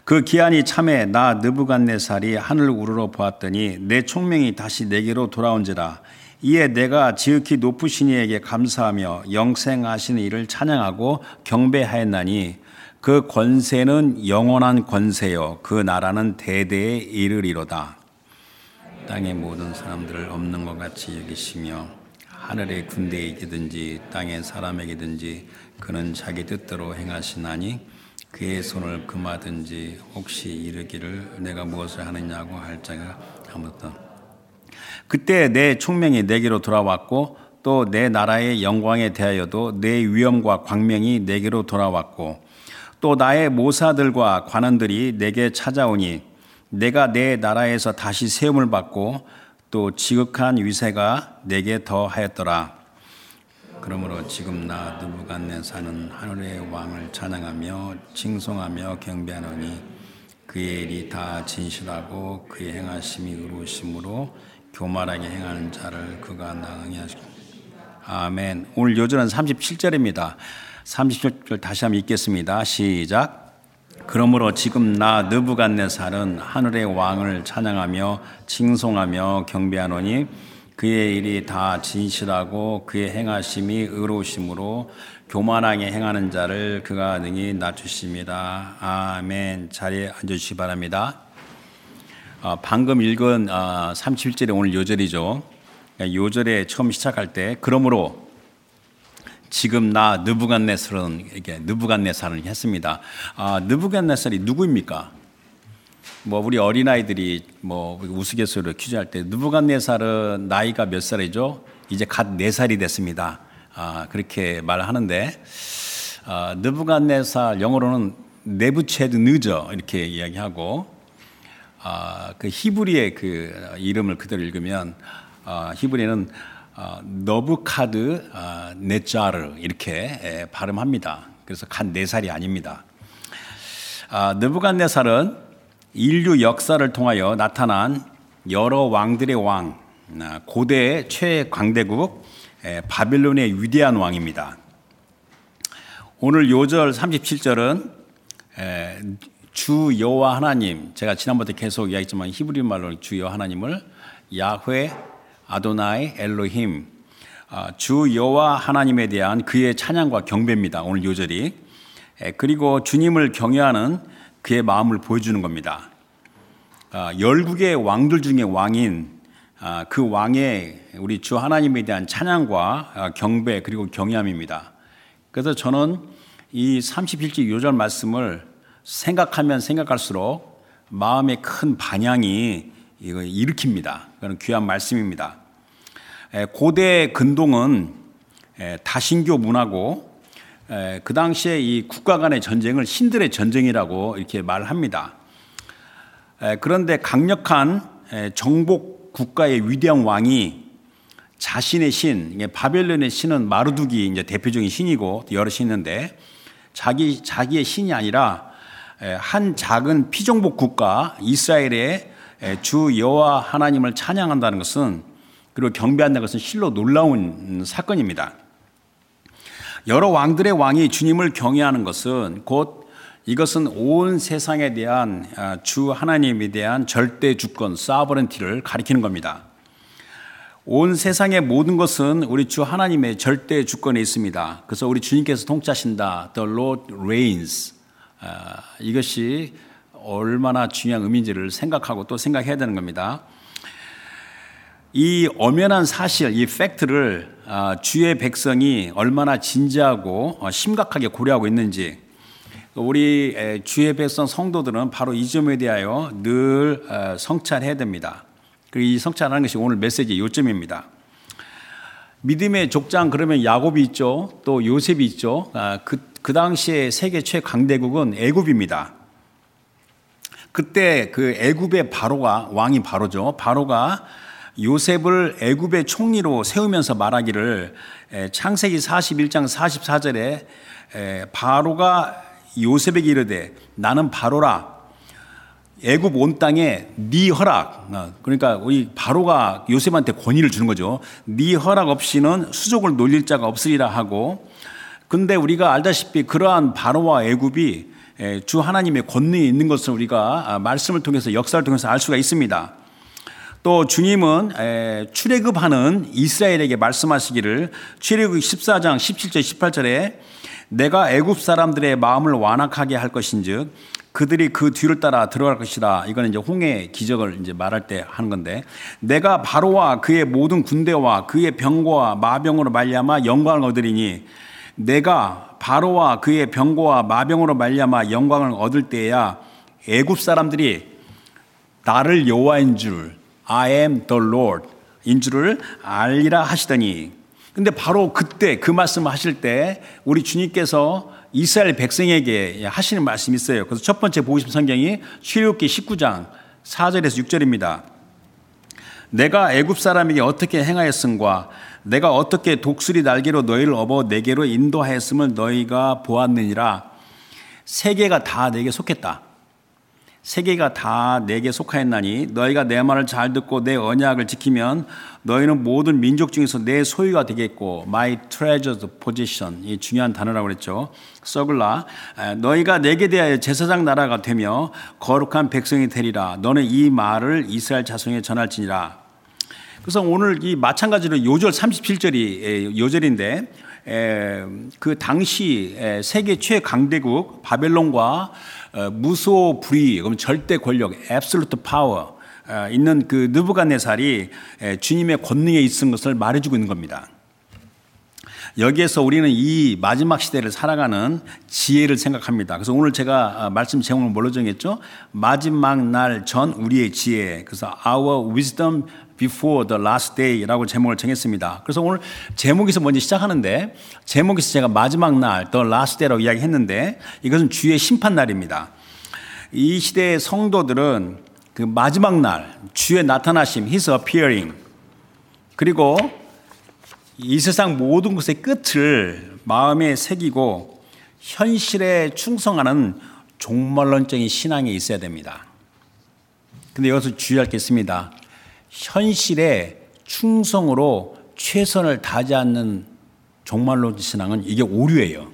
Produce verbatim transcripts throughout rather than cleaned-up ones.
그 기한이 참에 나 느부갓네살이 하늘 우러러 보았더니 내 총명이 다시 내게로 돌아온지라. 이에 내가 지극히 높으신 이에게 감사하며 영생하신 이를 찬양하고 경배하였나니 그 권세는 영원한 권세요 그 나라는 대대에 이르리로다. 땅의 모든 사람들을 없는 것 같이 여기시며 하늘의 군대에게든지 땅의 사람에게든지 그는 자기 뜻대로 행하시나니 그의 손을 금하든지 혹시 이르기를 내가 무엇을 하느냐고 할 자가 아무것도. 그때 내 총명이 내게로 돌아왔고 또 내 나라의 영광에 대하여도 내 위엄과 광명이 내게로 돌아왔고 또 나의 모사들과 관원들이 내게 찾아오니 내가 내 나라에서 다시 세움을 받고 또 지극한 위세가 내게 더하였더라. 그러므로 지금 나 느부갓네살은 하늘의 왕을 찬양하며 칭송하며 경배하노니 그의 일이 다 진실하고 그의 행하심이 의로우심으로 교만하게 행하는 자를 그가 나응히 하시고. 아멘. 오늘 요절은 삼십칠 절입니다. 삼십칠 절 다시 한번 읽겠습니다. 시작. 그러므로 지금 나 느부갓네살은 하늘의 왕을 찬양하며 칭송하며 경배하노니 그의 일이 다 진실하고 그의 행하심이 의로우심으로 교만하게 행하는 자를 그가 능히 낮추십니다. 아멘. 자리에 앉으시기 바랍니다. 어, 방금 읽은 어, 삼십칠 절의 오늘 요절이죠. 요절에 처음 시작할 때 그러므로 지금 나 느부갓네살은 이게 느부갓네살을 했습니다. 아, 느부갓네살이 누구입니까? 뭐 우리 어린아이들이 뭐 우스갯소리로 퀴즈할 때 느부갓네살은 나이가 몇 살이죠? 이제 갓 네 살이 됐습니다. 아, 그렇게 말하는데 아, 느부갓네살 영어로는 네부체드느저 이렇게 이야기하고 아, 그 히브리의 그 이름을 그대로 읽으면 아, 히브리는 아, 너부카드 아, 네자르 이렇게 에, 발음합니다. 그래서 갓 네 살이 아닙니다. 아, 느부갓네살은 인류 역사를 통하여 나타난 여러 왕들의 왕, 고대의 최강대국 바벨론의 위대한 왕입니다. 오늘 요절 삼십칠 절은 주 여호와 하나님, 제가 지난번에 계속 이야기했지만 히브리 말로 주 여호와 하나님을 야훼 아도나이 엘로힘, 주 여호와 하나님에 대한 그의 찬양과 경배입니다. 오늘 요절이. 그리고 주님을 경외하는 그의 마음을 보여주는 겁니다. 열국의 왕들 중에 왕인 그 왕의 우리 주 하나님에 대한 찬양과 경배 그리고 경외함입니다. 그래서 저는 이 삼십일 절 요절 말씀을 생각하면 생각할수록 마음에 큰 반향이 이거 일으킵니다. 그런 귀한 말씀입니다. 고대 근동은 다신교 문화고 그 당시에 이 국가 간의 전쟁을 신들의 전쟁이라고 이렇게 말합니다. 그런데 강력한 정복 국가의 위대한 왕이 자신의 신, 바벨론의 신은 마르둑이 이제 대표적인 신이고 여러 신이 있는데 자기, 자기의 신이 아니라 한 작은 피정복 국가 이스라엘의 주 여호와 하나님을 찬양한다는 것은 그리고 경배한다는 것은 실로 놀라운 사건입니다. 여러 왕들의 왕이 주님을 경외하는 것은 곧 이것은 온 세상에 대한 주 하나님에 대한 절대 주권, 사버런티를 가리키는 겁니다. 온 세상의 모든 것은 우리 주 하나님의 절대 주권에 있습니다. 그래서 우리 주님께서 통치하신다. The Lord reigns. 이것이 얼마나 중요한 의미인지를 생각하고 또 생각해야 되는 겁니다. 이 엄연한 사실, 이 팩트를 주의 백성이 얼마나 진지하고 심각하게 고려하고 있는지 우리 주의 백성 성도들은 바로 이 점에 대하여 늘 성찰해야 됩니다. 그리고 이 성찰하는 것이 오늘 메시지의 요점입니다. 믿음의 족장 그러면 야곱이 있죠. 또 요셉이 있죠. 그, 그 당시에 세계 최강대국은 애굽입니다. 그때 그 애굽의 바로가 왕이 바로죠. 바로가 요셉을 애굽의 총리로 세우면서 말하기를 창세기 사십일 장 사십사 절에 바로가 요셉에게 이르되 나는 바로라 애굽 온 땅에 네 허락, 그러니까 우리 바로가 요셉한테 권위를 주는 거죠. 네 허락 없이는 수족을 놀릴 자가 없으리라 하고, 근데 우리가 알다시피 그러한 바로와 애굽이 주 하나님의 권능이 있는 것을 우리가 말씀을 통해서 역사를 통해서 알 수가 있습니다. 또 주님은 출애굽하는 이스라엘에게 말씀하시기를 출애굽 십사 장 십칠 절 십팔 절에 내가 애굽 사람들의 마음을 완악하게 할 것인즉 그들이 그 뒤를 따라 들어갈 것이다. 이거는 이제 홍해 기적을 이제 말할 때 하는 건데 내가 바로와 그의 모든 군대와 그의 병거와 마병으로 말미암아 영광을 얻으리니 내가 바로와 그의 병거와 마병으로 말미암아 영광을 얻을 때야 애굽 사람들이 나를 여호와인 줄 I am the Lord 인 줄을 알리라 하시더니 근데 바로 그때 그 말씀을 하실 때 우리 주님께서 이스라엘 백성에게 하시는 말씀이 있어요. 그래서 첫 번째 보고 싶은 성경이 출애굽기 십구 장 사 절에서 육 절입니다. 내가 애굽 사람에게 어떻게 행하였음과 내가 어떻게 독수리 날개로 너희를 업어 내게로 인도하였음을 너희가 보았느니라. 세계가 다 내게 속했다. 세계가 다 내게 속하였나니 너희가 내 말을 잘 듣고 내 언약을 지키면 너희는 모든 민족 중에서 내 소유가 되겠고 my treasured possession 이 중요한 단어라고 그랬죠. 서글라 너희가 내게 대하여 제사장 나라가 되며 거룩한 백성이 되리라. 너는 이 말을 이스라엘 자손에 전할지니라. 그래서 오늘 이 마찬가지로 요절 삼십칠 절이 요절인데 그 당시 세계 최강대국 바벨론과 무소 불위, 그럼 절대 권력, absolute power 있는 그 느부갓네살이 주님의 권능에 있은 것을 말해주고 있는 겁니다. 여기에서 우리는 이 마지막 시대를 살아가는 지혜를 생각합니다. 그래서 오늘 제가 말씀 제목을 뭘로 정했죠? 마지막 날 전 우리의 지혜. 그래서 Our wisdom before the last day라고 제목을 정했습니다. 그래서 오늘 제목에서 먼저 시작하는데 제목에서 제가 마지막 날 the last day라고 이야기했는데 이것은 주의 심판 날입니다. 이 시대의 성도들은 그 마지막 날 주의 나타나심 His appearing 그리고 이 세상 모든 것의 끝을 마음에 새기고 현실에 충성하는 종말론적인 신앙에 있어야 됩니다. 근데 여기서 주의할 게 있습니다. 현실에 충성으로 최선을 다하지 않는 종말론적 신앙은 이게 오류예요.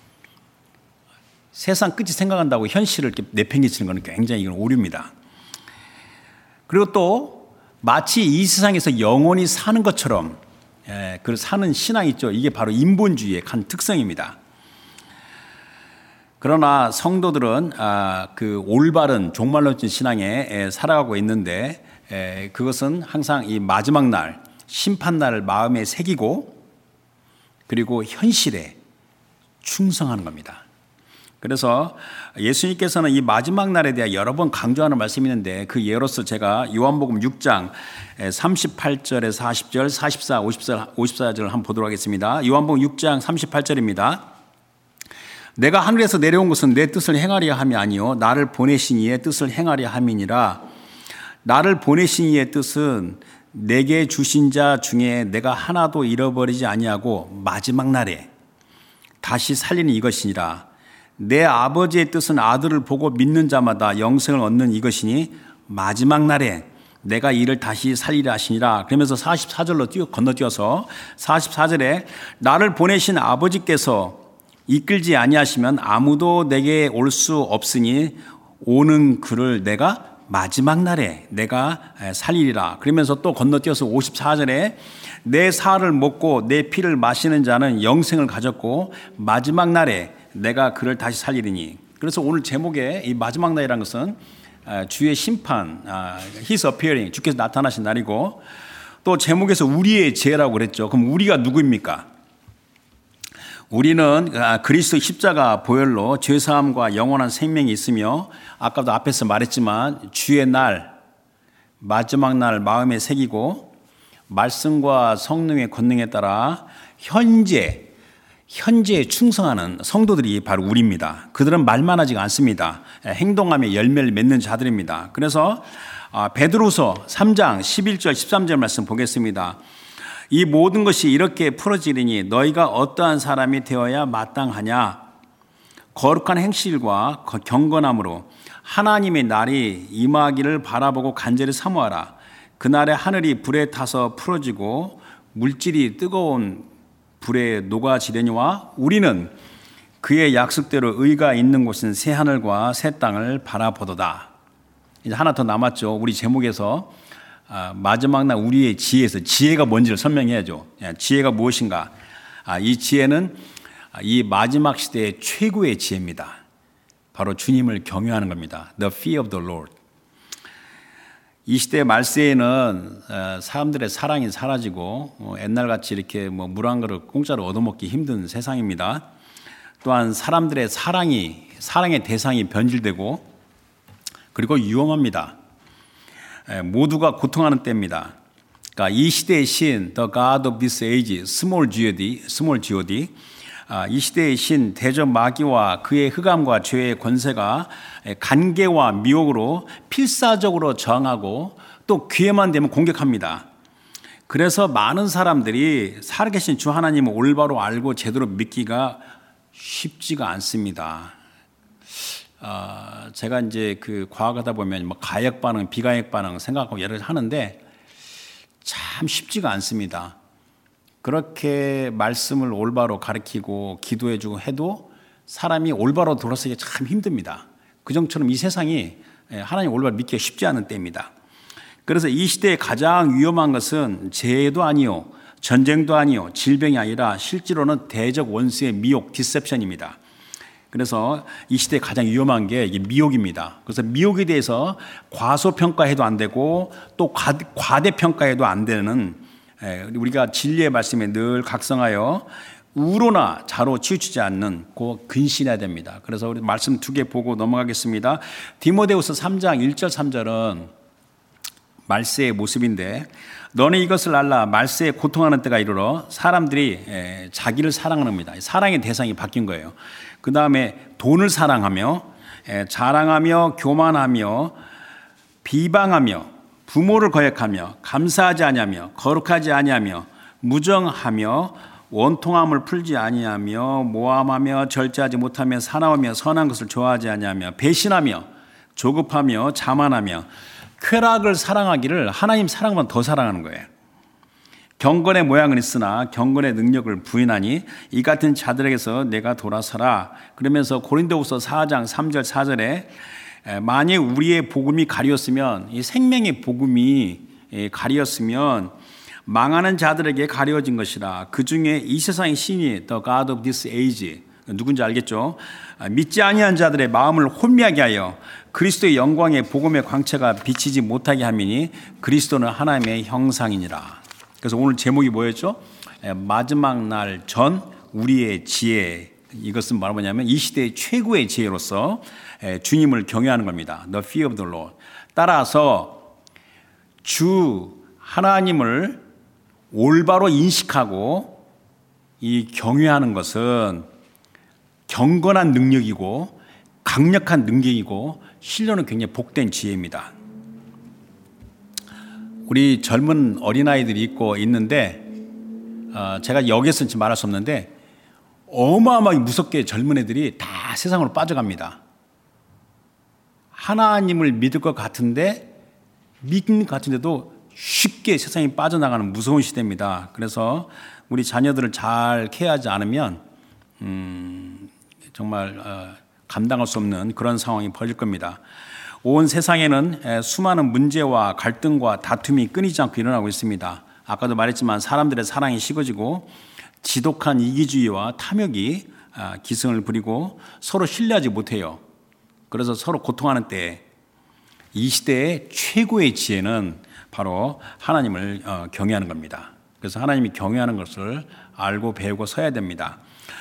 세상 끝이 생각한다고 현실을 이렇게 내팽개치는 것은 굉장히 이건 오류입니다. 그리고 또 마치 이 세상에서 영원히 사는 것처럼 예, 그 사는 신앙 있죠. 이게 바로 인본주의의 한 특성입니다. 그러나 성도들은 아, 그 올바른 종말론적 신앙에 살아가고 있는데 에, 그것은 항상 이 마지막 날 심판 날을 마음에 새기고 그리고 현실에 충성하는 겁니다. 그래서 예수님께서는 이 마지막 날에 대해 여러 번 강조하는 말씀이 있는데 그 예로서 제가 요한복음 육 장 삼십팔 절에서 사십 절, 사십사, 오십사 절을 한번 보도록 하겠습니다. 요한복음 육 장 삼십팔 절입니다. 내가 하늘에서 내려온 것은 내 뜻을 행하려 함이 아니요 나를 보내신 이의 뜻을 행하려 함이니라. 나를 보내신 이의 뜻은 내게 주신 자 중에 내가 하나도 잃어버리지 아니하고 마지막 날에 다시 살리는 이것이니라. 내 아버지의 뜻은 아들을 보고 믿는 자마다 영생을 얻는 이것이니 마지막 날에 내가 이를 다시 살리라 하시니라. 그러면서 사십사 절로 뛰어 건너뛰어서 사십사 절에 나를 보내신 아버지께서 이끌지 아니하시면 아무도 내게 올 수 없으니 오는 그를 내가 마지막 날에 내가 살리리라. 그러면서 또 건너뛰어서 오십사 절에 내 살을 먹고 내 피를 마시는 자는 영생을 가졌고 마지막 날에 내가 그를 다시 살리리니. 그래서 오늘 제목에 이 마지막 날이라는 것은 주의 심판, His appearing, 주께서 나타나신 날이고 또 제목에서 우리의 지혜라고 그랬죠. 그럼 우리가 누구입니까? 우리는 그리스도 십자가 보혈로 죄사함과 영원한 생명이 있으며 아까도 앞에서 말했지만 주의 날, 마지막 날 마음에 새기고 말씀과 성령의 권능에 따라 현재 현재에 충성하는 성도들이 바로 우리입니다. 그들은 말만 하지 않습니다. 행동하며 열매를 맺는 자들입니다. 그래서 베드로서 삼 장 십일 절 십삼 절 말씀 보겠습니다. 이 모든 것이 이렇게 풀어지리니 너희가 어떠한 사람이 되어야 마땅하냐. 거룩한 행실과 경건함으로 하나님의 날이 임하기를 바라보고 간절히 사모하라. 그날에 하늘이 불에 타서 풀어지고 물질이 뜨거운 불에 녹아지려니와 우리는 그의 약속대로 의가 있는 곳은 새 하늘과 새 땅을 바라보도다. 이제 하나 더 남았죠. 우리 제목에서 아, 마지막 날 우리의 지혜에서 지혜가 뭔지를 설명해야죠. 지혜가 무엇인가? 아, 이 지혜는 이 마지막 시대의 최고의 지혜입니다. 바로 주님을 경외하는 겁니다. The fear of the Lord. 이 시대 말세에는 사람들의 사랑이 사라지고 옛날같이 이렇게 뭐 물 한 그릇 공짜로 얻어먹기 힘든 세상입니다. 또한 사람들의 사랑이 사랑의 대상이 변질되고 그리고 위험합니다. 모두가 고통하는 때입니다. 그러니까 이 시대의 신, The God of this age, small god, small god, 이 시대의 신 대적 마귀와 그의 흑암과 죄의 권세가 간계와 미혹으로 필사적으로 저항하고 또 기회만 되면 공격합니다. 그래서 많은 사람들이 살아계신 주 하나님을 올바로 알고 제대로 믿기가 쉽지가 않습니다. 어, 제가 이제 그 과학하다 보면 뭐 가역 반응, 비가역 반응 생각하고 여러 가지 하는데 참 쉽지가 않습니다. 그렇게 말씀을 올바로 가르치고 기도해주고 해도 사람이 올바로 돌아서기 참 힘듭니다. 그정처럼 이 세상이 하나님 올바로 믿기가 쉽지 않은 때입니다. 그래서 이 시대에 가장 위험한 것은 재해도 아니요, 전쟁도 아니요, 질병이 아니라 실제로는 대적 원수의 미혹, 디셉션입니다. 그래서 이 시대에 가장 위험한 게 미혹입니다. 그래서 미혹에 대해서 과소평가해도 안 되고 또 과대평가해도 안 되는, 우리가 진리의 말씀에 늘 각성하여 우로나 자로 치우치지 않는 그 근신해야 됩니다. 그래서 우리 말씀 두 개 보고 넘어가겠습니다. 디모데후서 삼 장 일 절 삼 절은 말세의 모습인데, 너는 이것을 알라. 말세에 고통하는 때가 이르러 사람들이 자기를 사랑합니다. 사랑의 대상이 바뀐 거예요. 그 다음에 돈을 사랑하며 자랑하며 교만하며 비방하며 부모를 거역하며 감사하지 아니하며 거룩하지 아니하며 무정하며 원통함을 풀지 아니하며 모함하며 절제하지 못하며 사나우며 선한 것을 좋아하지 아니하며 배신하며 조급하며 자만하며 쾌락을 사랑하기를 하나님 사랑보다 더 사랑하는 거예요. 경건의 모양은 있으나 경건의 능력을 부인하니 이 같은 자들에게서 내가 돌아서라. 그러면서 고린도후서 사 장 삼 절 사 절에 만일 우리의 복음이 가리었으면, 이 생명의 복음이 가리었으면 망하는 자들에게 가려진 것이라. 그 중에 이 세상의 신이 The God of this age, 누군지 알겠죠? 믿지 아니한 자들의 마음을 혼미하게 하여 그리스도의 영광의 복음의 광채가 비치지 못하게 함이니 그리스도는 하나님의 형상이니라. 그래서 오늘 제목이 뭐였죠? 마지막 날 전 우리의 지혜. 이것은 뭐냐면 이 시대의 최고의 지혜로서 주님을 경외하는 겁니다. The fear of the Lord. 따라서 주 하나님을 올바로 인식하고 이 경외하는 것은 경건한 능력이고 강력한 능력이고 실로는 굉장히 복된 지혜입니다. 우리 젊은 어린아이들이 있고 있는데, 어, 제가 여기서 지금 말할 수 없는데 어마어마하게 무섭게 젊은 애들이 다 세상으로 빠져갑니다. 하나님을 믿을 것 같은데 믿는 것 같은데도 쉽게 세상에 빠져나가는 무서운 시대입니다. 그래서 우리 자녀들을 잘 케어하지 않으면 음, 정말 어, 감당할 수 없는 그런 상황이 벌어질 겁니다. 온 세상에는 수많은 문제와 갈등과 다툼이 끊이지 않고 일어나고 있습니다. 아까도 말했지만 사람들의 사랑이 식어지고 지독한 이기주의와 탐욕이 기승을 부리고 서로 신뢰하지 못해요. 그래서 서로 고통하는 때 이 시대의 최고의 지혜는 바로 하나님을 경외하는 겁니다. 그래서 하나님이 경외하는 것을 알고 배우고 서야 됩니다.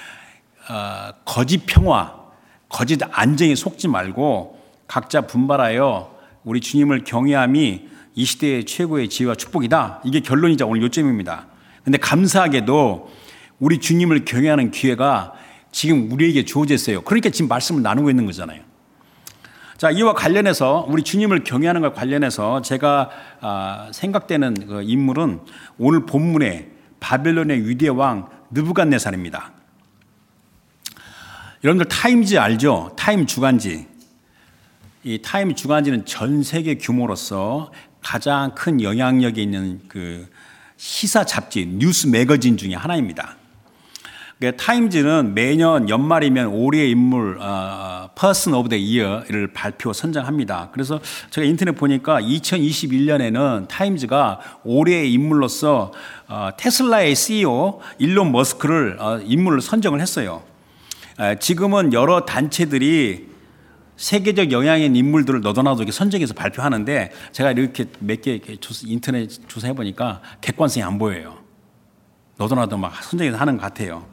거짓 평화, 거짓 안정에 속지 말고 각자 분발하여 우리 주님을 경외함이 이 시대의 최고의 지혜와 축복이다. 이게 결론이자 오늘 요점입니다. 그런데 감사하게도 우리 주님을 경외하는 기회가 지금 우리에게 주어졌어요. 그러니까 지금 말씀을 나누고 있는 거잖아요. 자, 이와 관련해서 우리 주님을 경외하는 것 관련해서 제가 아, 생각되는 그 인물은 오늘 본문의 바벨론의 위대 왕 느부갓네살입니다. 여러분들 타임지 알죠? 타임 주간지. 이 타임 주간지는 전 세계 규모로서 가장 큰 영향력이 있는 그 시사 잡지, 뉴스 매거진 중에 하나입니다. 타임즈는 매년 연말이면 올해의 인물 어, Person of the Year를 발표 선정합니다. 그래서 제가 인터넷 보니까 이천이십일 년에는 타임즈가 올해의 인물로서 어, 테슬라의 씨이오 일론 머스크를 어, 인물로 선정을 했어요. 에, 지금은 여러 단체들이 세계적 영향의 인물들을 너도나도 이렇게 선정해서 발표하는데 제가 이렇게 몇 개 인터넷 조사해 보니까 객관성이 안 보여요. 너도나도 막 선정해서 하는 것 같아요.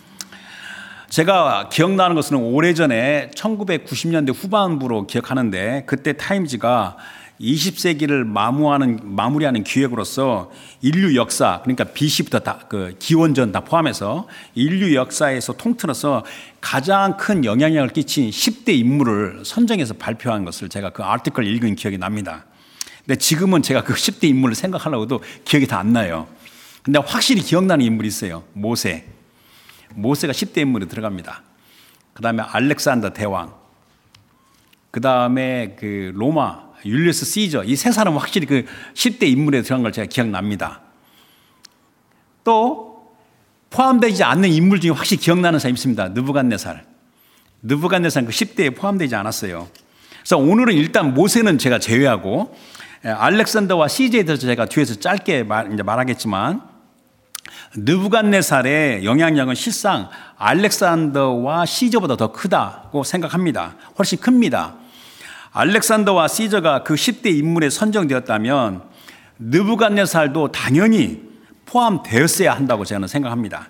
제가 기억나는 것은 오래전에 천구백구십 년대 후반부로 기억하는데 그때 타임즈가 이십 세기를 마무하는, 마무리하는 기획으로서 인류 역사, 그러니까 비씨부터 다, 그 기원전 다 포함해서 인류 역사에서 통틀어서 가장 큰 영향력을 끼친 십 대 인물을 선정해서 발표한 것을 제가 그 아티클을 읽은 기억이 납니다. 근데 지금은 제가 그 십 대 인물을 생각하려고도 기억이 다 안 나요. 근데 확실히 기억나는 인물이 있어요. 모세. 모세가 십 대 인물에 들어갑니다. 그 다음에 알렉산더 대왕. 그 다음에 그 로마, 율리우스 시저. 이 세 사람은 확실히 그 십 대 인물에 들어간 걸 제가 기억납니다. 또 포함되지 않는 인물 중에 확실히 기억나는 사람이 있습니다. 느부갓네살. 느부갓네살은 그 십 대에 포함되지 않았어요. 그래서 오늘은 일단 모세는 제가 제외하고 알렉산더와 시저에 대해서 제가 뒤에서 짧게 말, 이제 말하겠지만 느부갓네살의 영향력은 실상 알렉산더와 시저보다 더 크다고 생각합니다. 훨씬 큽니다. 알렉산더와 시저가 그 십 대 인물에 선정되었다면 느부갓네살도 당연히 포함되었어야 한다고 저는 생각합니다.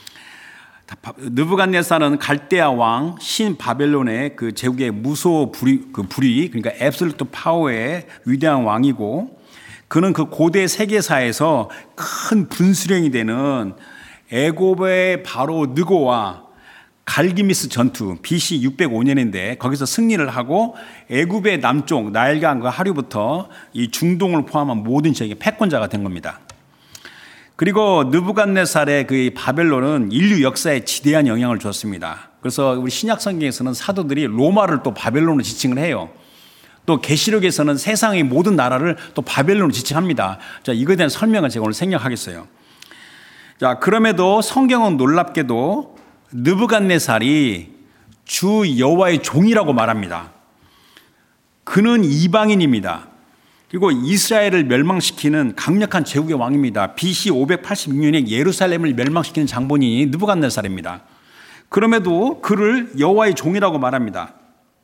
느부갓네살은 갈대아 왕 신 바벨론의 그 제국의 무소 불위, 그 불위 그러니까 앱솔루트 파워의 위대한 왕이고 그는 그 고대 세계사에서 큰 분수령이 되는 애굽의 바로 느고와 갈기미스 전투 비씨 육백오 년인데 거기서 승리를 하고 애굽의 남쪽 나일강과 하류부터 이 중동을 포함한 모든 지역의 패권자가 된 겁니다. 그리고 느부갓네살의 그 바벨론은 인류 역사에 지대한 영향을 주었습니다. 그래서 우리 신약 성경에서는 사도들이 로마를 또 바벨론으로 지칭을 해요. 또 계시록에서는 세상의 모든 나라를 또 바벨론으로 지칭합니다. 자, 이거에 대한 설명을 제가 오늘 생략하겠어요. 자, 그럼에도 성경은 놀랍게도 느부갓네살이 주 여호와의 종이라고 말합니다. 그는 이방인입니다. 그리고 이스라엘을 멸망시키는 강력한 제국의 왕입니다. 비씨 오백팔십육 년에 예루살렘을 멸망시키는 장본인이 느부갓네살입니다. 그럼에도 그를 여호와의 종이라고 말합니다.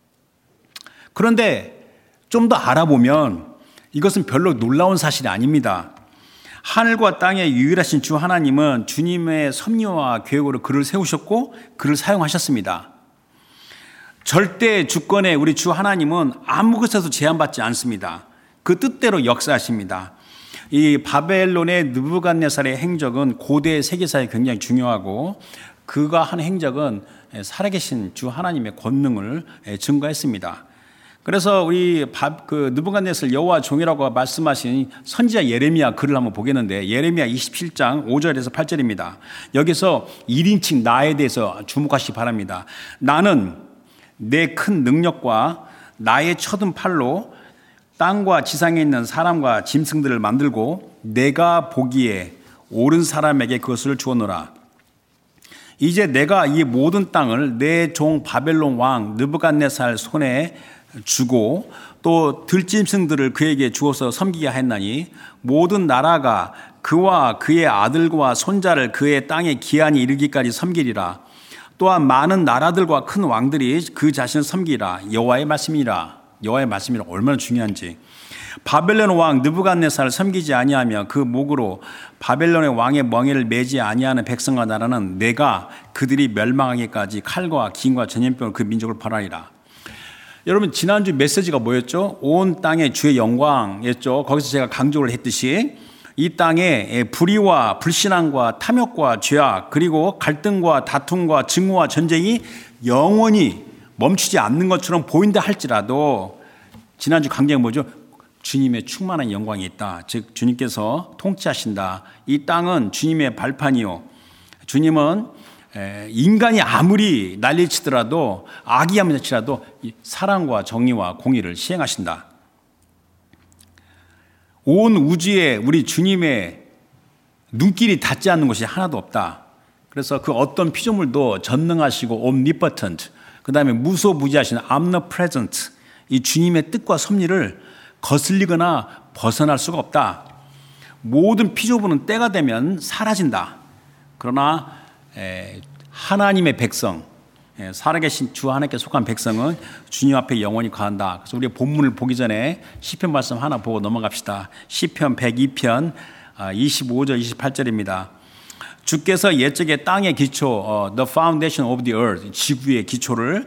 그런데 좀 더 알아보면 이것은 별로 놀라운 사실이 아닙니다. 하늘과 땅의 유일하신 주 하나님은 주님의 섭리와 계획으로 그를 세우셨고 그를 사용하셨습니다. 절대 주권의 우리 주 하나님은 아무 것에도 제한받지 않습니다. 그 뜻대로 역사하십니다. 이 바벨론의 느부갓네살의 행적은 고대 세계사에 굉장히 중요하고 그가 한 행적은 살아계신 주 하나님의 권능을 증거했습니다. 그래서 우리 그 느부갓네살 여호와 종이라고 말씀하신 선지자 예레미야 글을 한번 보겠는데 예레미야 이십칠 장 오 절에서 팔 절입니다. 여기서 일 인칭 나에 대해서 주목하시기 바랍니다. 나는 내 큰 능력과 나의 쳐든 팔로 땅과 지상에 있는 사람과 짐승들을 만들고 내가 보기에 옳은 사람에게 그것을 주었노라. 이제 내가 이 모든 땅을 내 종 바벨론 왕 느부갓네살 손에 주고 또 들짐승들을 그에게 주어서 섬기게 하였나니 모든 나라가 그와 그의 아들과 손자를 그의 땅에 기한이 이르기까지 섬기리라. 또한 많은 나라들과 큰 왕들이 그 자신을 섬기라. 여호와의 말씀이라. 여호와의 말씀이 얼마나 중요한지. 바벨론 왕 느부갓네살을 섬기지 아니하며 그 목으로 바벨론의 왕의 멍에를 매지 아니하는 백성과 나라는 내가 그들이 멸망하기까지 칼과 기인과 전염병으로 그 민족을 벌하리라. 여러분 지난주 메시지가 뭐였죠? 온 땅의 주의 영광이었죠. 거기서 제가 강조를 했듯이 이 땅에 불의와 불신앙과 탐욕과 죄악 그리고 갈등과 다툼과 증오와 전쟁이 영원히 멈추지 않는 것처럼 보인다 할지라도 지난주 강조가 뭐죠? 주님의 충만한 영광이 있다. 즉 주님께서 통치하신다. 이 땅은 주님의 발판이요. 주님은 인간이 아무리 난리치더라도 악이 치더라도 사랑과 정의와 공의를 시행하신다. 온 우주에 우리 주님의 눈길이 닿지 않는 것이 하나도 없다. 그래서 그 어떤 피조물도 전능하시고 omnipotent, 그 다음에 무소부지하신 omnipresent, 이 주님의 뜻과 섭리를 거슬리거나 벗어날 수가 없다. 모든 피조물은 때가 되면 사라진다. 그러나 하나님의 백성, 살아계신 주 하나님께 속한 백성은 주님 앞에 영원히 거한다. 그래서 우리 본문을 보기 전에 시편 말씀 하나 보고 넘어갑시다. 시편 백이 편 이십오 절 이십팔 절입니다. 주께서 옛적에 땅의 기초, the foundation of the earth, 지구의 기초를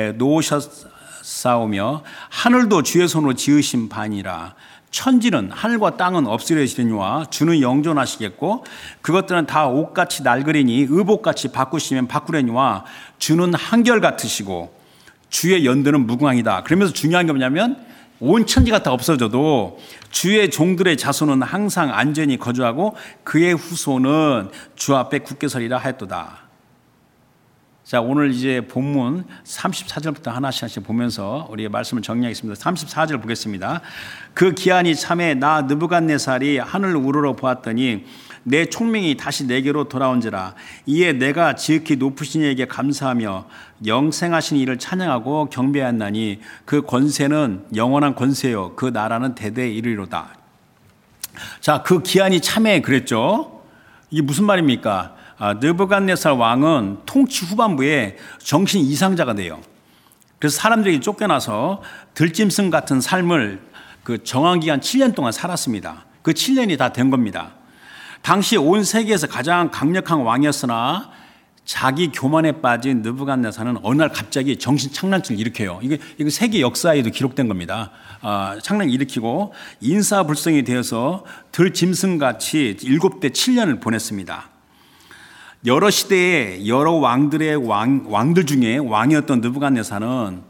놓으셨사오며 하늘도 주의 손으로 지으신 바니라. 천지는 하늘과 땅은 없으려시려니와 주는 영존하시겠고 그것들은 다 옷같이 낡으리니 의복같이 바꾸시면 바꾸려니와 주는 한결같으시고 주의 연대는 무궁하이다. 그러면서 중요한 게 뭐냐면 온 천지가 다 없어져도 주의 종들의 자손은 항상 안전히 거주하고 그의 후손은 주 앞에 굳게 서리라 하였도다. 자, 오늘 이제 본문 삼십사 절부터 하나씩 하나씩 보면서 우리의 말씀을 정리하겠습니다. 삼십사 절 보겠습니다. 그 기한이 참에 나 느부갓네살이 하늘을 우러러 보았더니 내 총명이 다시 내게로 돌아온지라. 이에 내가 지극히 높으신 이에게 감사하며 영생하신 이를 찬양하고 경배하나니 그 권세는 영원한 권세요 그 나라는 대대에 이르리로다. 자, 그 기한이 참에 그랬죠. 이게 무슨 말입니까? 아, 느부갓네살 왕은 통치 후반부에 정신 이상자가 돼요. 그래서 사람들에게 쫓겨나서 들짐승 같은 삶을 그 정한 기간 칠 년 동안 살았습니다. 그 칠 년이 다 된 겁니다. 당시 온 세계에서 가장 강력한 왕이었으나 자기 교만에 빠진 느부갓네살은 어느 날 갑자기 정신 착란증을 일으켜요. 이게, 이거 세계 역사에도 기록된 겁니다. 아, 착란 일으키고 인사불성이 되어서 들짐승같이 일곱 대 칠 년을 보냈습니다. 여러 시대에 여러 왕들의 왕, 왕들 중에 왕이었던 느부갓네살은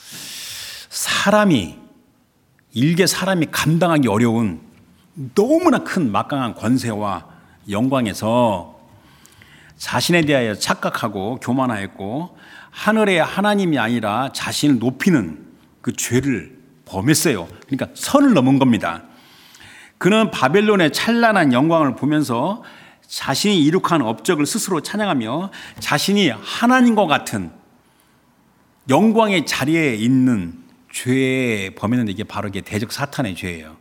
사람이, 일개 사람이 감당하기 어려운 너무나 큰 막강한 권세와 영광에서 자신에 대하여 착각하고 교만하였고 하늘의 하나님이 아니라 자신을 높이는 그 죄를 범했어요. 그러니까 선을 넘은 겁니다. 그는 바벨론의 찬란한 영광을 보면서 자신이 이룩한 업적을 스스로 찬양하며 자신이 하나님과 같은 영광의 자리에 있는 죄에 범했는데 이게 바로 이게 대적 사탄의 죄예요.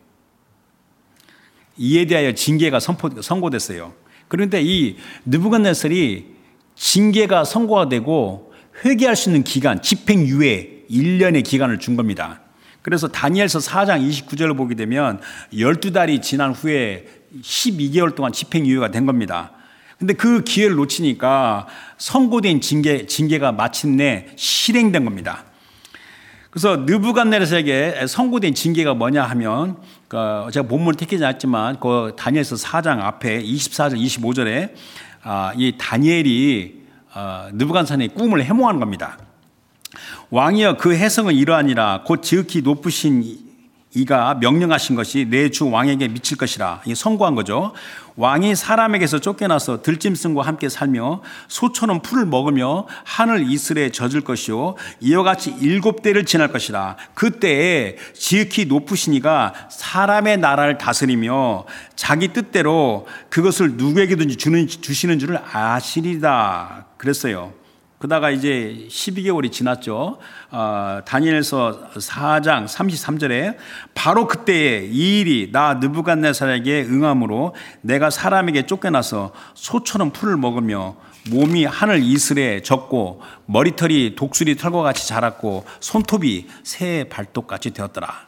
이에 대하여 징계가 선포, 선고됐어요. 그런데 이 느부갓네살이 징계가 선고가 되고 회개할 수 있는 기간, 집행유예 일 년의 기간을 준 겁니다. 그래서 다니엘서 사 장 이십구 절을 보게 되면 열두 달이 지난 후에 십이 개월 동안 집행유예가 된 겁니다. 근데 그 기회를 놓치니까 선고된 징계, 징계가 마침내 실행된 겁니다. 그래서 느부갓네살에게 선고된 징계가 뭐냐 하면 그 제가 본문을 택하지 않았지만 그 다니엘서 사 장 앞에 이십사 절 이십오 절에 이 다니엘이 느부갓네살의 꿈을 해몽하는 겁니다. 왕이여 그 해석은 이러하니라. 곧 지극히 높으신 이가 명령하신 것이 내 주 왕에게 미칠 것이라. 이게 선고한 거죠. 왕이 사람에게서 쫓겨나서 들짐승과 함께 살며 소처럼 풀을 먹으며 하늘 이슬에 젖을 것이요 이와 같이 일곱 대를 지날 것이라. 그때에 지극히 높으신 이가 사람의 나라를 다스리며 자기 뜻대로 그것을 누구에게든지 주는, 주시는 줄을 아시리다 그랬어요. 그러다가 이제 십이 개월이 지났죠. 어, 다니엘서 사 장 삼십삼 절에 바로 그때에 이 일이 나 느부갓네살에게 응함으로 내가 사람에게 쫓겨나서 소처럼 풀을 먹으며 몸이 하늘 이슬에 젖고 머리털이 독수리 털과 같이 자랐고 손톱이 새 발톱같이 되었더라.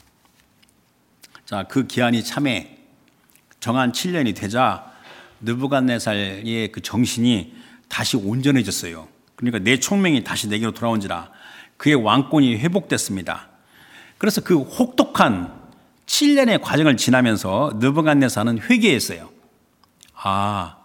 자, 그 기한이 참에 정한 칠 년이 되자 느부갓네살의 그 정신이 다시 온전해졌어요. 그러니까 내 총명이 다시 내게로 돌아온지라. 그의 왕권이 회복됐습니다. 그래서 그 혹독한 칠 년의 과정을 지나면서 느부갓네살은 회개했어요. 아,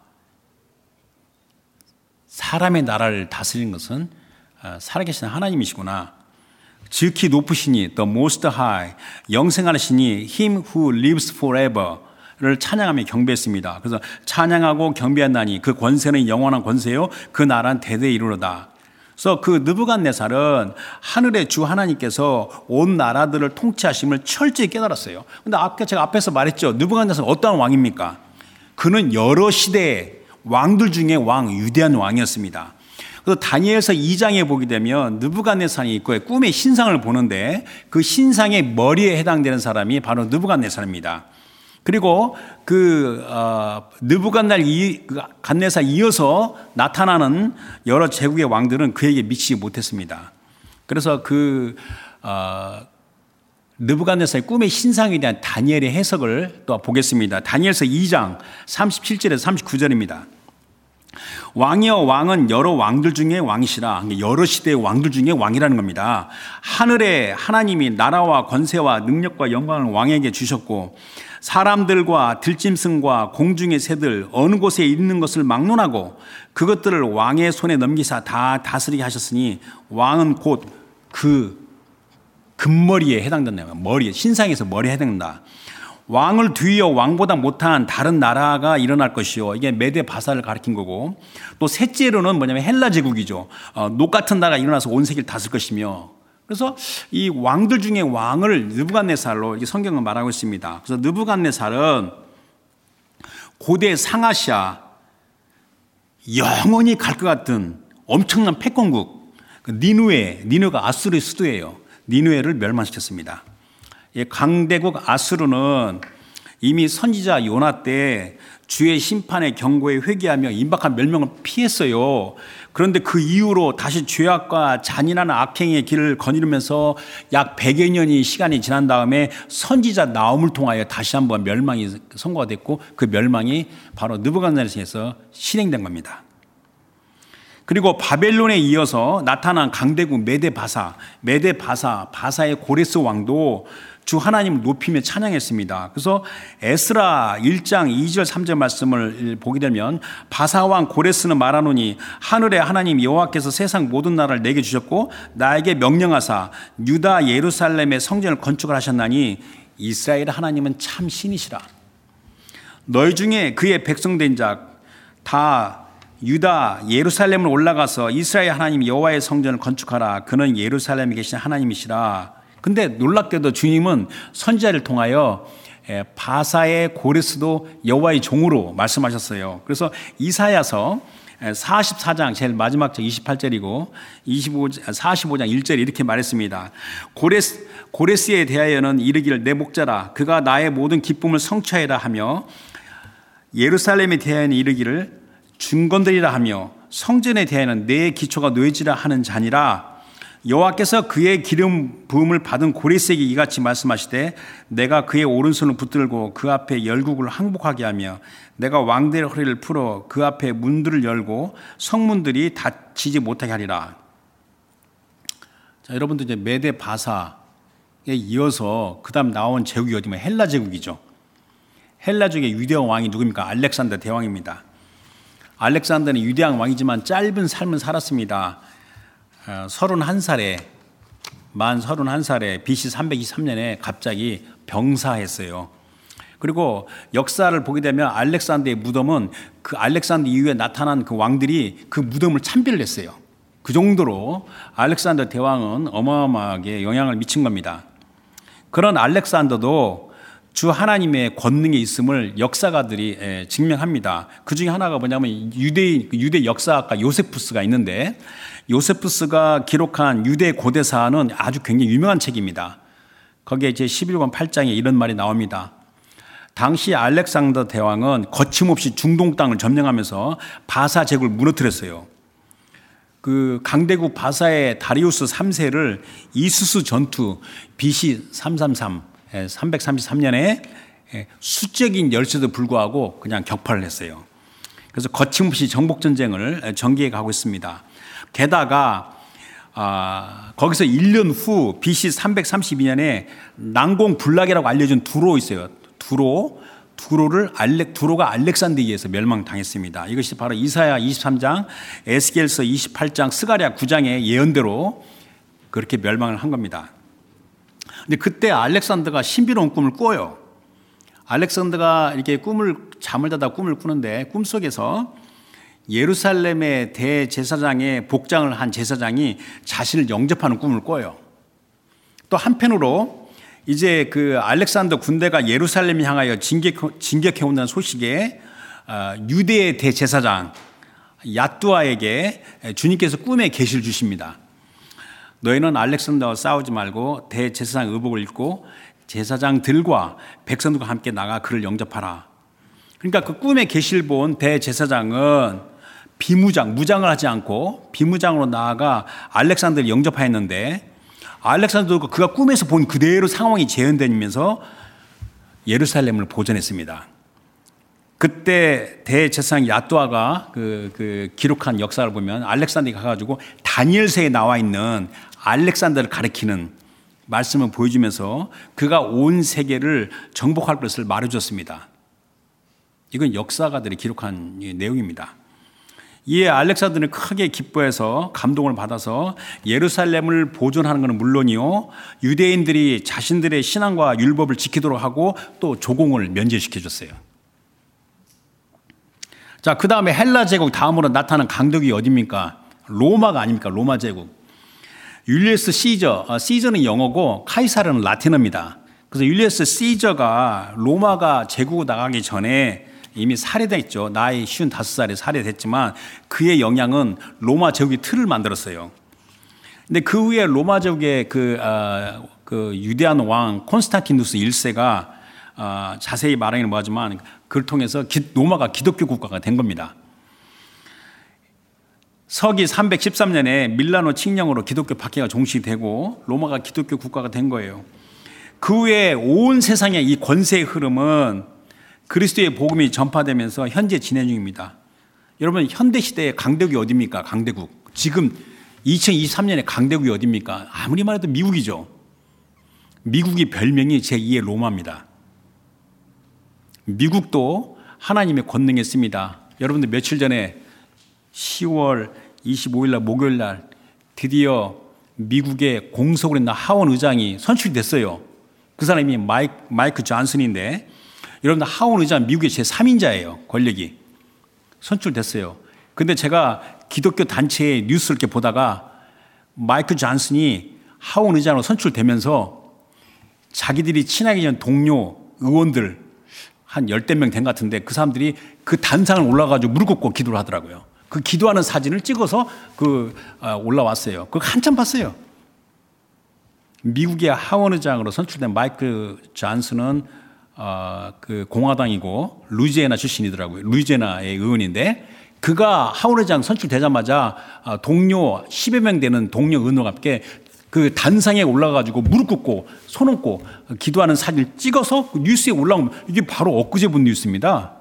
사람의 나라를 다스리는 것은 살아계신 하나님이시구나. 지극히 높으시니 the most high, 영생하시니 him who lives forever 를 찬양하며 경배했습니다. 그래서 찬양하고 경배한다니 그 권세는 영원한 권세요 그 나라는 대대에 이르러다. 그래서 그 느부갓네살은 하늘의 주 하나님께서 온 나라들을 통치하심을 철저히 깨달았어요. 근데 아까 제가 앞에서 말했죠. 느부갓네살은 어떠한 왕입니까? 그는 여러 시대에 왕들 중에 왕, 위대한 왕이었습니다. 그래서 다니엘서 이 장에 보게 되면 느부갓네살이 있고 꿈의 신상을 보는데 그 신상의 머리에 해당되는 사람이 바로 느부갓네살입니다. 그리고 그 어, 느부갓네살 이어서 나타나는 여러 제국의 왕들은 그에게 미치지 못했습니다. 그래서 그 어, 느부갓네살의 꿈의 신상에 대한 다니엘의 해석을 또 보겠습니다. 다니엘서 이 장 삼십칠 절에서 삼십구 절입니다. 왕이여 왕은 여러 왕들 중에 왕이시라. 여러 시대의 왕들 중에 왕이라는 겁니다. 하늘에 하나님이 나라와 권세와 능력과 영광을 왕에게 주셨고 사람들과 들짐승과 공중의 새들 어느 곳에 있는 것을 막론하고 그것들을 왕의 손에 넘기사 다 다스리게 하셨으니 왕은 곧 그 금머리에 해당된다. 머리, 신상에서 머리에 해당된다. 왕을 뒤이어 왕보다 못한 다른 나라가 일어날 것이요. 이게 메데 바사를 가리킨 거고, 또 셋째로는 뭐냐면 헬라 제국이죠. 어, 녹 같은 나라가 일어나서 온 세계를 다스릴 것이며, 그래서 이 왕들 중에 왕을 느부갓네살로 성경은 말하고 있습니다. 그래서 느부갓네살은 고대 상아시아 영원히 갈 것 같은 엄청난 패권국 니누에, 니누가 아수르의 수도예요. 니누에를 멸망시켰습니다. 강대국 아수르는 이미 선지자 요나 때 주의 심판의 경고에 회개하며 임박한 멸망을 피했어요. 그런데 그 이후로 다시 죄악과 잔인한 악행의 길을 거니면서 약 백여 년이 시간이 지난 다음에 선지자 나움을 통하여 다시 한번 멸망이 선고가 됐고 그 멸망이 바로 느부갓네살에서 실행된 겁니다. 그리고 바벨론에 이어서 나타난 강대국 메데 바사, 메데 바사, 바사의 고레스 왕도 주 하나님을 높이며 찬양했습니다. 그래서 에스라 일 장 이 절 삼 절 말씀을 보게 되면 바사 왕 고레스는 말하노니 하늘의 하나님 여호와께서 세상 모든 나라를 내게 주셨고 나에게 명령하사 유다 예루살렘의 성전을 건축을 하셨나니 이스라엘 하나님은 참 신이시라. 너희 중에 그의 백성된 자 다 유다 예루살렘을 올라가서 이스라엘 하나님 여호와의 성전을 건축하라. 그는 예루살렘에 계신 하나님이시라. 근데 놀랍게도 주님은 선지자를 통하여 바사의 고레스도 여호와의 종으로 말씀하셨어요. 그래서 이사야서 사십사 장 제일 마지막 절 이십팔 절이고 이십오 장, 사십오 장 일 절에 이렇게 말했습니다. 고레스, 고레스에 대하여는 이르기를 내 목자라 그가 나의 모든 기쁨을 성취하리라 하며 예루살렘에 대하여는 이르기를 중건들이라 하며 성전에 대하여는 내 기초가 놓여지라 하는 자니라. 여호와께서 그의 기름 부음을 받은 고레스에게 이같이 말씀하시되 내가 그의 오른손을 붙들고 그 앞에 열국을 항복하게 하며 내가 왕들의 허리를 풀어 그 앞에 문들을 열고 성문들이 닫히지 못하게 하리라. 자, 여러분들 이제 메데 바사에 이어서 그다음 나온 제국이 어디면 헬라 제국이죠. 헬라 제국의 위대한 왕이 누굽니까? 알렉산더 대왕입니다. 알렉산더는 위대한 왕이지만 짧은 삶을 살았습니다. 서른한 살에 만 서른한 살에 비씨 삼백이십삼 년에 갑자기 병사했어요. 그리고 역사를 보게 되면 알렉산더의 무덤은 그 알렉산더 이후에 나타난 그 왕들이 그 무덤을 참배를 했어요. 그 정도로 알렉산더 대왕은 어마어마하게 영향을 미친 겁니다. 그런 알렉산더도 주 하나님의 권능에 있음을 역사가들이 증명합니다. 그 중에 하나가 뭐냐면 유대, 유대 역사학가 요세푸스가 있는데 요세푸스가 기록한 유대 고대사는 아주 굉장히 유명한 책입니다. 거기에 제십일 권 팔 장에 이런 말이 나옵니다. 당시 알렉산더 대왕은 거침없이 중동 땅을 점령하면서 바사 제국을 무너뜨렸어요. 그 강대국 바사의 다리우스 삼 세를 이수스 전투 비씨 삼백삼십삼 삼백삼십삼 년에 수적인 열세도 불구하고 그냥 격파를 했어요. 그래서 거침없이 정복전쟁을 전개해 가고 있습니다. 게다가 아, 거기서 일 년 후 비씨 삼백삼십이 년에 난공불락이라고 알려진 두로 있어요. 두로, 두로를 알렉, 두로가 알렉산드리아에서 멸망당했습니다. 이것이 바로 이사야 이십삼 장, 에스겔서 이십팔 장, 스가랴 구 장의 예언대로 그렇게 멸망을 한 겁니다. 근데 그때 알렉산더가 신비로운 꿈을 꿔요. 알렉산더가 이렇게 꿈을 잠을 자다 꿈을 꾸는데 꿈속에서 예루살렘의 대제사장의 복장을 한 제사장이 자신을 영접하는 꿈을 꿔요. 또 한편으로 이제 그 알렉산더 군대가 예루살렘을 향하여 진격, 진격해 온다는 소식에 유대의 대제사장 야뚜아에게 주님께서 꿈에 계시를 주십니다. 너희는 알렉산더와 싸우지 말고 대제사장 의복을 입고 제사장들과 백성들과 함께 나가 그를 영접하라. 그러니까 그 꿈에 계시를 본 대제사장은 비무장, 무장을 하지 않고 비무장으로 나아가 알렉산더를 영접하였는데, 알렉산더가 그가 꿈에서 본 그대로 상황이 재현되면서 예루살렘을 보존했습니다. 그때 대제사장 야뚜아가 그, 그 기록한 역사를 보면 알렉산더에 가가지고 다니엘서에 나와 있는 알렉산더를 가리키는 말씀을 보여주면서 그가 온 세계를 정복할 것을 말해줬습니다. 이건 역사가들이 기록한 내용입니다. 이에 알렉산더는 크게 기뻐해서 감동을 받아서 예루살렘을 보존하는 것은 물론이요, 유대인들이 자신들의 신앙과 율법을 지키도록 하고 또 조공을 면제시켜줬어요. 자, 그 다음에 헬라 제국 다음으로 나타난 강대국이 어디입니까? 로마가 아닙니까? 로마 제국. 율리어스 시저, 어, 시저는 영어고 카이사르는 라틴어입니다. 그래서 율리어스 시저가 로마가 제국 나가기 전에 이미 살해됐죠. 나이 쉰다섯 살에 살해됐지만 그의 영향은 로마 제국의 틀을 만들었어요. 근데 그 후에 로마 제국의 그, 어, 그 유대한 왕 콘스탄티누스 일 세가 어, 자세히 말하기는 뭐하지만 그를 통해서 기, 로마가 기독교 국가가 된 겁니다. 서기 삼백십삼 년에 밀라노 칙령으로 기독교 박해가 종식되고 로마가 기독교 국가가 된 거예요. 그 후에 온 세상의 이 권세의 흐름은 그리스도의 복음이 전파되면서 현재 진행 중입니다. 여러분, 현대시대의 강대국이 어디입니까? 강대국. 지금 이천이십삼 년에 강대국이 어디입니까? 아무리 말해도 미국이죠. 미국이 별명이 제이의 로마입니다. 미국도 하나님의 권능에 씁니다. 여러분들 며칠 전에 시월 이십오일 날 목요일 날 드디어 미국의 공석으로 있는 하원 의장이 선출됐어요. 그 사람이 마이크, 마이크 존슨인데, 여러분들 하원 의장 미국의 제삼 인자예요. 권력이. 선출됐어요. 근데 제가 기독교 단체의 뉴스를 이렇게 보다가 마이크 존슨이 하원 의장으로 선출되면서 자기들이 친하게 지낸 동료 의원들 한 열댓 명 된 것 같은데 그 사람들이 그 단상을 올라가지고 무릎 꿇고 기도를 하더라고요. 그 기도하는 사진을 찍어서 그 올라왔어요. 그거 한참 봤어요. 미국의 하원의장으로 선출된 마이크 존슨은 어, 그 공화당이고 루이지애나 출신이더라고요. 루이지애나의 의원인데 그가 하원의장 선출되자마자 동료 십여 명 되는 동료 의원과 함께 그 단상에 올라가지고 무릎 꿇고 손 얹고 기도하는 사진을 찍어서 뉴스에 올라오면 이게 바로 엊그제 본 뉴스입니다.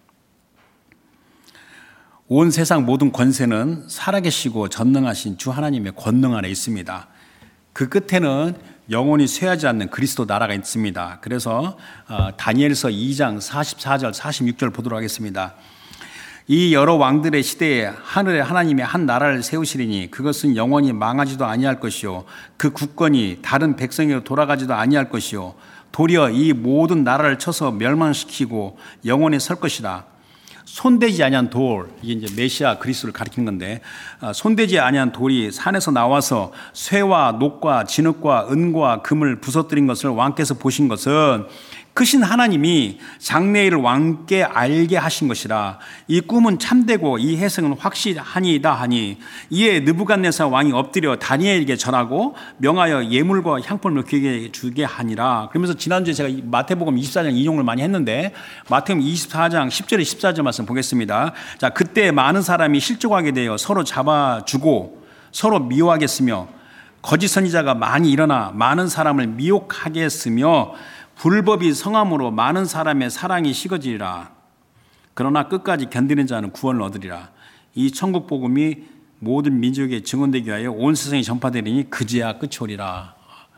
온 세상 모든 권세는 살아계시고 전능하신 주 하나님의 권능 안에 있습니다. 그 끝에는 영원히 쇠하지 않는 그리스도 나라가 있습니다. 그래서 다니엘서 이 장 사십사 절 사십육 절 보도록 하겠습니다. 이 여러 왕들의 시대에 하늘에 하나님의 한 나라를 세우시리니 그것은 영원히 망하지도 아니할 것이요 그 국권이 다른 백성에게로 돌아가지도 아니할 것이요 도리어 이 모든 나라를 쳐서 멸망시키고 영원히 설 것이라. 손대지 아니한 돌, 이게 이제 메시아 그리스도를 가리키는 건데, 손대지 아니한 돌이 산에서 나와서 쇠와 녹과 진흙과 은과 금을 부서뜨린 것을 왕께서 보신 것은 크신 하나님이 장래일을 왕께 알게 하신 것이라. 이 꿈은 참되고 이 해석은 확실하니이다 하니 이에 느부갓네살 왕이 엎드려 다니엘에게 전하고 명하여 예물과 향품을 그에게 주게 하니라. 그러면서 지난주에 제가 마태복음 이십사 장 인용을 많이 했는데 마태복음 이십사 장 십 절에 십사 절 말씀 보겠습니다. 자, 그때 많은 사람이 실족하게 되어 서로 잡아주고 서로 미워하겠으며 거짓 선지자가 많이 일어나 많은 사람을 미혹하겠으며 불법이 성함으로 많은 사람의 사랑이 식어지리라. 그러나 끝까지 견디는 자는 구원을 얻으리라. 이 천국 복음이 모든 민족에 증언되기 위하여 온 세상에 전파되리니 그제야 끝이 오리라.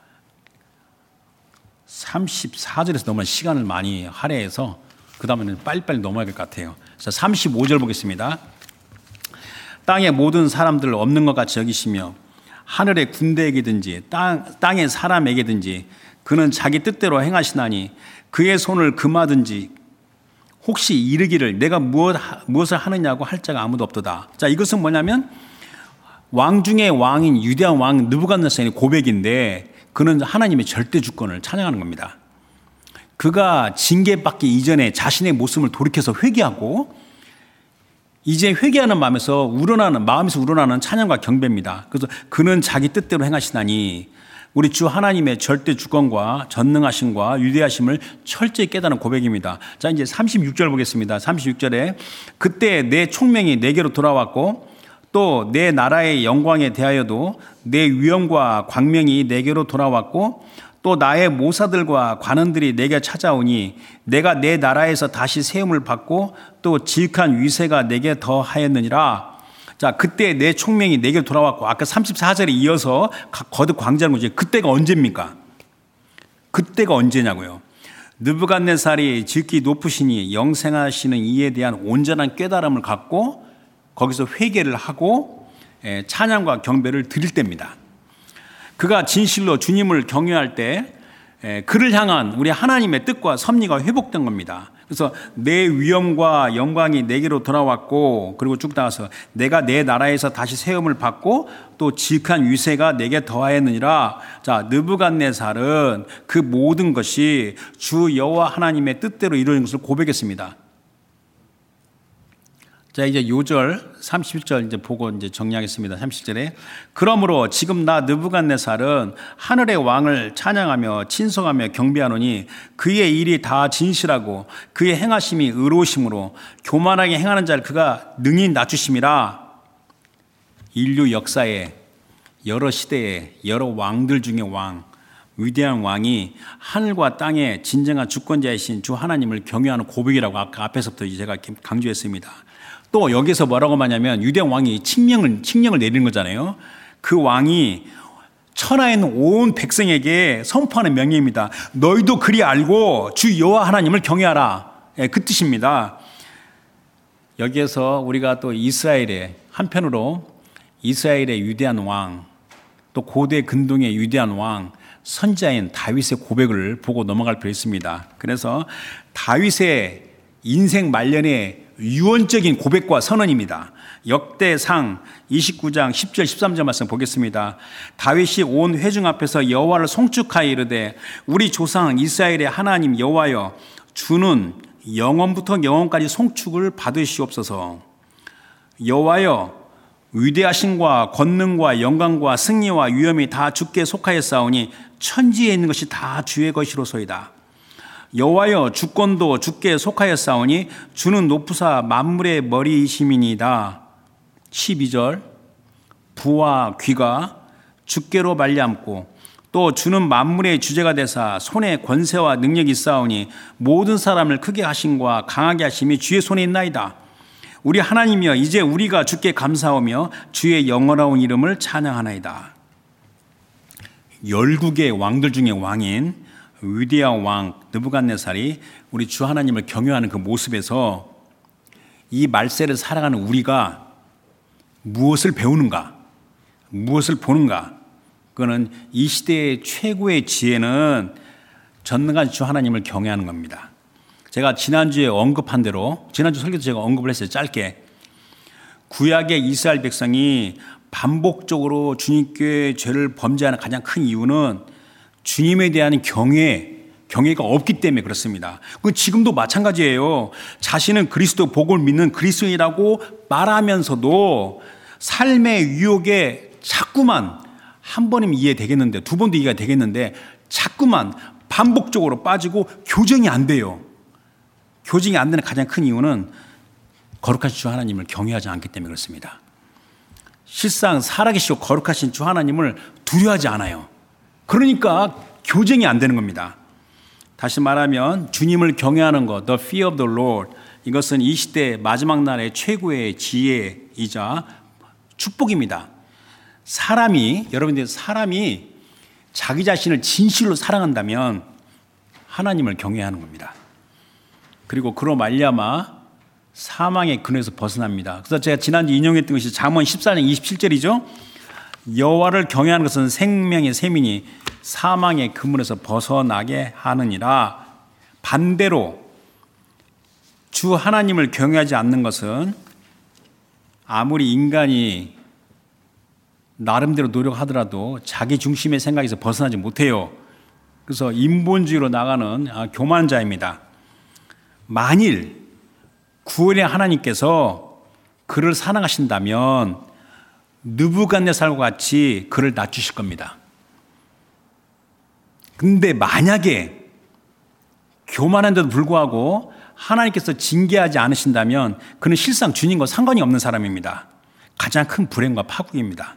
삼십사 절에서 너무 시간을 많이 할애해서 그 다음에는 빨리빨리 넘어야 될 것 같아요. 자, 삼십오 절 보겠습니다. 땅의 모든 사람들을 없는 것 같이 여기시며 하늘의 군대에게든지 땅, 땅의 사람에게든지 그는 자기 뜻대로 행하시나니 그의 손을 금하든지 혹시 이르기를 내가 무엇, 무엇을 하느냐고 할 자가 아무도 없도다. 자, 이것은 뭐냐면 왕 중의 왕인 유대한 왕 느부갓네살의 고백인데 그는 하나님의 절대 주권을 찬양하는 겁니다. 그가 징계받기 이전에 자신의 모습을 돌이켜서 회개하고 이제 회개하는 마음에서 우러나는 마음에서 우러나는 찬양과 경배입니다. 그래서 그는 자기 뜻대로 행하시나니 우리 주 하나님의 절대 주권과 전능하심과 위대하심을 철저히 깨달은 고백입니다. 자, 이제 삼십육 절 보겠습니다. 삼십육 절에 그때 내 총명이 내게로 돌아왔고 또 내 나라의 영광에 대하여도 내 위엄과 광명이 내게로 돌아왔고 또 나의 모사들과 관원들이 내게 찾아오니 내가 내 나라에서 다시 세움을 받고 또 지극한 위세가 내게 더하였느니라. 자, 그때 내 총명이 내게 돌아왔고 아까 삼십사 절에 이어서 거듭 광자는 거죠. 그때가 언제입니까? 그때가 언제냐고요. 느부갓네살이 지극히 높으시니 영생하시는 이에 대한 온전한 깨달음을 갖고 거기서 회개를 하고 찬양과 경배를 드릴 때입니다. 그가 진실로 주님을 경외할 때 그를 향한 우리 하나님의 뜻과 섭리가 회복된 겁니다. 그래서 내 위엄과 영광이 내게로 돌아왔고 그리고 쭉 나가서 내가 내 나라에서 다시 세움을 받고 또 지극한 위세가 내게 더하였느니라. 자, 느부갓네살은 그 모든 것이 주 여호와 하나님의 뜻대로 이루어진 것을 고백했습니다. 자, 이제 요절 삼십일 절 이제 보고 이제 정리하겠습니다. 삼십 절에 그러므로 지금 나 느부갓네살은 하늘의 왕을 찬양하며 친송하며 경배하노니 그의 일이 다 진실하고 그의 행하심이 의로우심으로 교만하게 행하는 자를 그가 능히 낮추심이라. 인류 역사에 여러 시대에 여러 왕들 중에 왕, 위대한 왕이 하늘과 땅의 진정한 주권자이신 주 하나님을 경외하는 고백이라고 아까 앞에서부터 제가 강조했습니다. 또 여기서 뭐라고 말하냐면 유대인 왕이 칙령을, 칙령을 내리는 거잖아요. 그 왕이 천하에 있는 온 백성에게 선포하는 명령입니다. 너희도 그리 알고 주 여호와 하나님을 경외하라. 예, 그 뜻입니다. 여기에서 우리가 또 이스라엘의 한편으로 이스라엘의 위대한 왕, 또 고대 근동의 위대한 왕, 선지자인 다윗의 고백을 보고 넘어갈 필요 있습니다. 그래서 다윗의 인생 말년의 유언적인 고백과 선언입니다. 역대상 이십구 장 십 절 십삼 절 말씀 보겠습니다. 다윗이 온 회중 앞에서 여호와를 송축하여 이르되 우리 조상 이스라엘의 하나님 여호와여 주는 영원부터 영원까지 송축을 받으시옵소서. 여호와여 위대하심과 권능과 영광과 승리와 위엄이 다 주께 속하였사오니 천지에 있는 것이 다 주의 것이로소이다. 여호와여 주권도 주께 속하였사오니 주는 높으사 만물의 머리이심이니이다. 십이 절 부와 귀가 주께로 말미암고 또 주는 만물의 주제가 되사 손에 권세와 능력이 있사오니 모든 사람을 크게 하심과 강하게 하심이 주의 손에 있나이다. 우리 하나님이여 이제 우리가 주께 감사하며 주의 영원하온 이름을 찬양하나이다. 열국의 왕들 중에 왕인 위대한 왕 느부갓네살이 우리 주 하나님을 경외하는 그 모습에서 이 말세를 살아가는 우리가 무엇을 배우는가, 무엇을 보는가? 그거는 이 시대의 최고의 지혜는 전능한 주 하나님을 경외하는 겁니다. 제가 지난주에 언급한 대로 지난주 설교도 제가 언급을 했어요. 짧게. 구약의 이스라엘 백성이 반복적으로 주님께 죄를 범죄하는 가장 큰 이유는 주님에 대한 경외, 경외가 없기 때문에 그렇습니다. 그 지금도 마찬가지예요. 자신은 그리스도 복을 믿는 그리스도인이라고 말하면서도 삶의 유혹에 자꾸만 한 번이면 이해되겠는데 두 번도 이해가 되겠는데 자꾸만 반복적으로 빠지고 교정이 안 돼요. 교정이 안 되는 가장 큰 이유는 거룩하신 주 하나님을 경외하지 않기 때문에 그렇습니다. 실상 살아계시고 거룩하신 주 하나님을 두려워하지 않아요. 그러니까 교정이 안 되는 겁니다. 다시 말하면 주님을 경외하는 것, the fear of the Lord, 이것은 이 시대 마지막 날의 최고의 지혜이자 축복입니다. 사람이, 여러분들 사람이 자기 자신을 진실로 사랑한다면 하나님을 경외하는 겁니다. 그리고 그로 말미암아 사망의 근원에서 벗어납니다. 그래서 제가 지난주 인용했던 것이 잠언 십사 장 이십칠 절이죠. 여호와를 경외하는 것은 생명의 셈이니 사망의 그물에서 벗어나게 하느니라. 반대로 주 하나님을 경외하지 않는 것은 아무리 인간이 나름대로 노력하더라도 자기 중심의 생각에서 벗어나지 못해요. 그래서 인본주의로 나가는 교만자입니다. 만일 구원의 하나님께서 그를 사랑하신다면 느부갓네살과 같이 그를 낮추실 겁니다. 근데 만약에 교만한데도 불구하고 하나님께서 징계하지 않으신다면 그는 실상 주님과 상관이 없는 사람입니다. 가장 큰 불행과 파국입니다.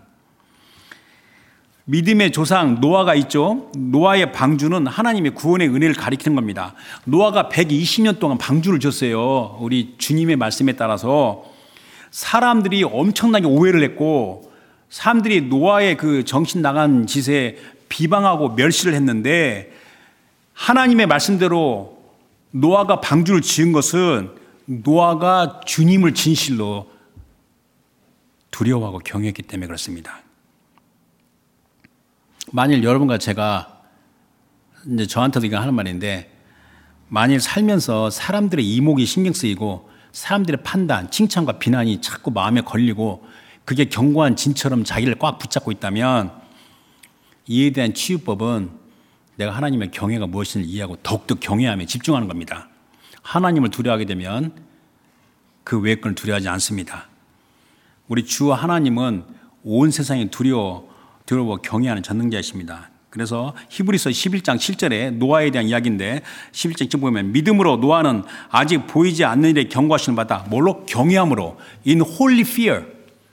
믿음의 조상 노아가 있죠. 노아의 방주는 하나님의 구원의 은혜를 가리키는 겁니다. 노아가 백이십 년 동안 방주를 졌어요. 우리 주님의 말씀에 따라서 사람들이 엄청나게 오해를 했고 사람들이 노아의 그 정신 나간 짓에 비방하고 멸시를 했는데 하나님의 말씀대로 노아가 방주를 지은 것은 노아가 주님을 진실로 두려워하고 경외했기 때문에 그렇습니다. 만일 여러분과 제가 이제 저한테도 이거 하는 말인데 만일 살면서 사람들의 이목이 신경 쓰이고 사람들의 판단, 칭찬과 비난이 자꾸 마음에 걸리고 그게 견고한 진처럼 자기를 꽉 붙잡고 있다면 이에 대한 치유법은 내가 하나님의 경외가 무엇인지 이해하고 더욱더 경외함에 집중하는 겁니다. 하나님을 두려워하게 되면 그 외의 걸 두려워하지 않습니다. 우리 주 하나님은 온 세상이 두려워 두려워 경외하는 전능자이십니다. 그래서 히브리서 십일 장 칠 절에 노아에 대한 이야기인데 십일 장 칠 절 보면 믿음으로 노아는 아직 보이지 않는 일에 경고하시는 바다. 뭘로? 경외함으로. In holy fear.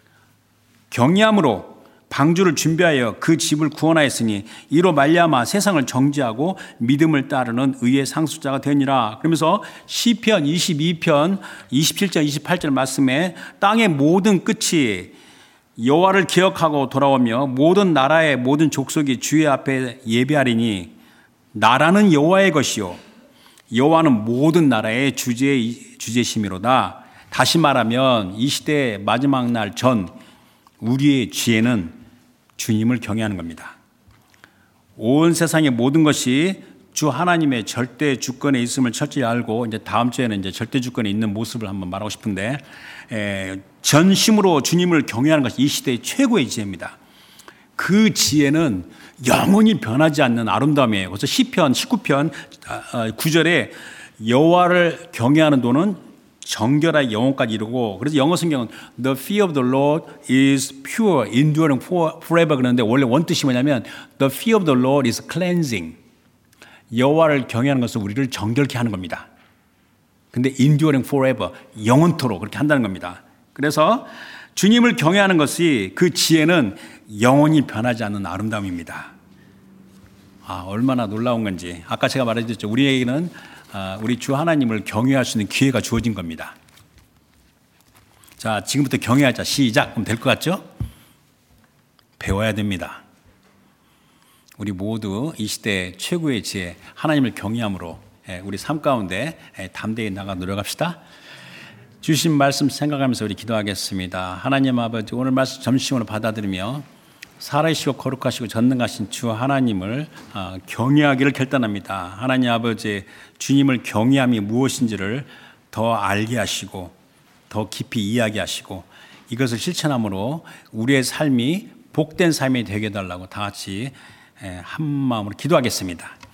경외함으로 방주를 준비하여 그 집을 구원하였으니 이로 말미암아 세상을 정죄하고 믿음을 따르는 의의 상속자가 되니라. 그러면서 시편 이십이 편 이십칠 절 이십팔 절 말씀에 땅의 모든 끝이 여호와를 기억하고 돌아오며 모든 나라의 모든 족속이 주의 앞에 예배하리니 나라는 여호와의 것이요 여호와는 모든 나라의 주제 주제심이로다. 다시 말하면 이 시대의 마지막 날 전 우리의 지혜는 주님을 경외하는 겁니다. 온 세상의 모든 것이 주 하나님의 절대 주권에 있음을 철저히 알고 이제 다음 주에는 이제 절대 주권에 있는 모습을 한번 말하고 싶은데 에, 전심으로 주님을 경외하는 것이 이 시대의 최고의 지혜입니다. 그 지혜는 영원히 변하지 않는 아름다움이에요. 그래서 시편 십구 편 구 절에 여호와를 경외하는 도는 정결한 영혼까지 이루고 그래서 영어 성경은 The fear of the Lord is pure, enduring forever 그러는데 원래 원뜻이 뭐냐면 The fear of the Lord is cleansing. 여호와를 경외하는 것은 우리를 정결케 하는 겁니다. 근데 enduring forever, 영원토록 그렇게 한다는 겁니다. 그래서 주님을 경외하는 것이 그 지혜는 영원히 변하지 않는 아름다움입니다. 아, 얼마나 놀라운 건지. 아까 제가 말해드렸죠. 우리에게는 우리 주 하나님을 경외할 수 있는 기회가 주어진 겁니다. 자, 지금부터 경외하자. 시작. 그럼 될 것 같죠? 배워야 됩니다. 우리 모두 이 시대 최고의 지혜 하나님을 경외함으로 우리 삶 가운데 담대히 나가 노력합시다. 주신 말씀 생각하면서 우리 기도하겠습니다. 하나님 아버지 오늘 말씀 점심으로 받아들이며 살아계시고 거룩하시고 전능하신 주 하나님을 경외하기를 결단합니다. 하나님 아버지 주님을 경외함이 무엇인지를 더 알게 하시고 더 깊이 이해하게 하시고 이것을 실천함으로 우리의 삶이 복된 삶이 되게 해달라고 다 같이 한 마음으로 기도하겠습니다.